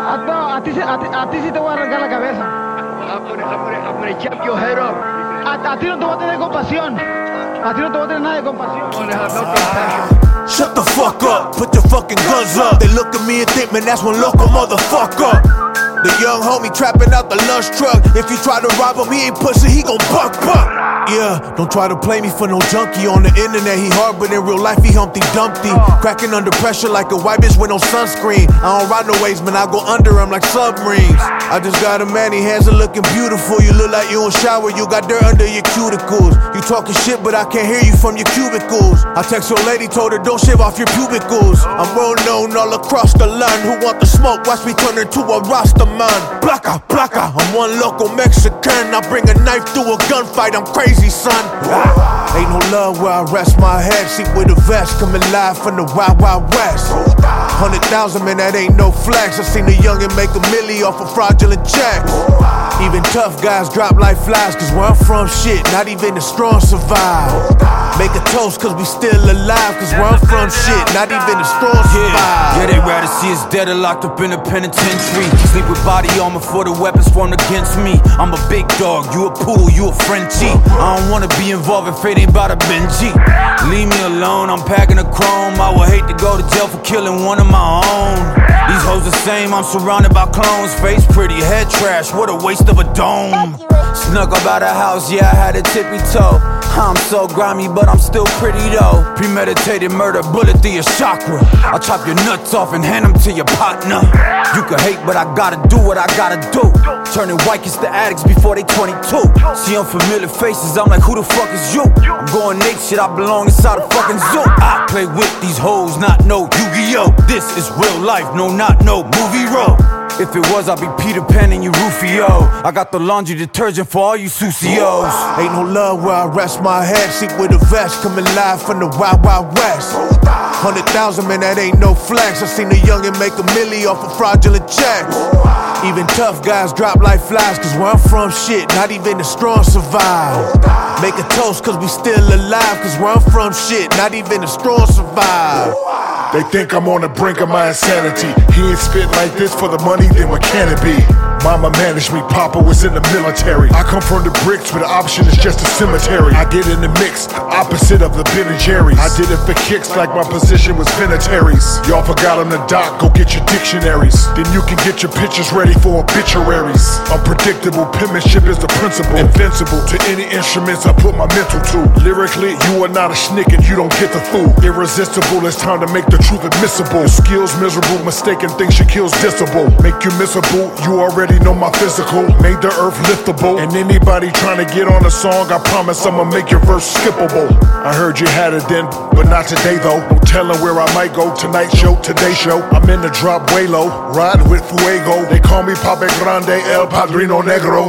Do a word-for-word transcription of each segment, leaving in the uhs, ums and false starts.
A, no, a ti, se- a, ti, a ti sí te voy a arrancar la cabeza. I'm gonna, I'm gonna, I'm gonna chop your head off. A, a ti no te voy a tener compasión. A ti no te voy a tener nada de compasión. I'm gonna have no compassion. Shut the fuck up, put your fucking guns up. They look at me and think, man, that's one local motherfucker. The young homie trapping out the lunch truck. If you try to rob him, he ain't pussy, he gon' buck buck. Yeah, don't try to play me for no junkie. On the internet, he hard, but in real life, he Humpty Dumpty. Cracking under pressure like a white bitch with no sunscreen. I don't ride no waves, man, I go under him like submarines. I just got a man, he hands are looking beautiful. You look like you don't shower, you got dirt under your cuticles. You talking shit, but I can't hear you from your cubicles. I text your lady, told her don't shave off your pubicles. I'm well known all across the land. Who want the smoke? Watch me turn into a Rasta man. Blacka, blacka, I'm one local Mexican. I bring a knife to a gunfight, I'm crazy, son. Ah. Ain't no love where I rest my head. Seat with a vest, coming live from the Wild Wild West. Hundred thousand, man, that ain't no flex. I seen a youngin' make a milli off of fraudulent checks. Even tough guys drop like flies, cause where I'm from, shit, not even the strong survive. Make a toast, cause we still alive, cause where I'm from, shit, not even the strong survive. Yeah, they rather see us dead or locked up in a penitentiary. Sleep with body armor for the weapons formed against me. I'm a big dog, you a poodle, you a Frenchie. I don't wanna be involved if it ain't about a Benji. Leave me alone, I'm packing a chrome. I would hate to go to jail for killing one of my own. These hoes the same, I'm surrounded by clones. Face pretty, head trash, what a waste of a dome. Snuck up out the house, yeah, I had a tippy toe. I'm so grimy, but I'm still pretty though. Premeditated murder, bullet through your chakra. I'll chop your nuts off and hand them to your partner. You can hate, but I gotta do what I gotta do. Turning white kids to addicts before they twenty-two. See unfamiliar faces, I'm like, who the fuck is you? I'm going Nate shit, I belong inside a fucking zoo. I play with these hoes, not no Yu-Gi-Oh! This is real life, no, not no movie role. If it was, I'd be Peter Pan and you Rufio. I got the laundry detergent for all you Susios. Ain't no love where I rest my head. Seat with a vest, coming live from the Wild Wild West. Hundred thousand, man, that ain't no flex. I seen a youngin' make a milli off of fraudulent checks. Even tough guys drop like flies, cause where I'm from, shit, not even the strong survive. Make a toast, cause we still alive, cause where I'm from, shit, not even the strong survive. They think I'm on the brink of my insanity. He ain't spit like this for the money, then what can it be? Mama managed me, Papa was in the military. I come from the bricks where the option is just a cemetery. I get in the mix, opposite of the Ben and Jerry's. I did it for kicks like my position was penitentiaries. Y'all forgot on the dock, go get your dictionaries. Then you can get your pictures ready for obituaries. Unpredictable penmanship is the principle. Invincible to any instruments I put my mental to. Lyrically, you are not a schnick and you don't get the fool. Irresistible, it's time to make the truth admissible. Your skills miserable, mistaken things she kills dissable. Make you missable, you already know my physical. Made the earth liftable. And anybody trying to get on a song, I promise I'ma make your verse skippable. I heard you had it then, but not today though. No telling where I might go. Tonight show, today show. I'm in the drop way low, riding with Fuego. They call me Pape Grande, El Padrino Negro.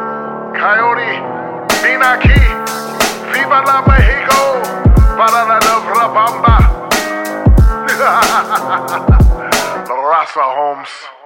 Coyote, ven aquí, viva la Mexico, para la Bamba. Raza Holmes.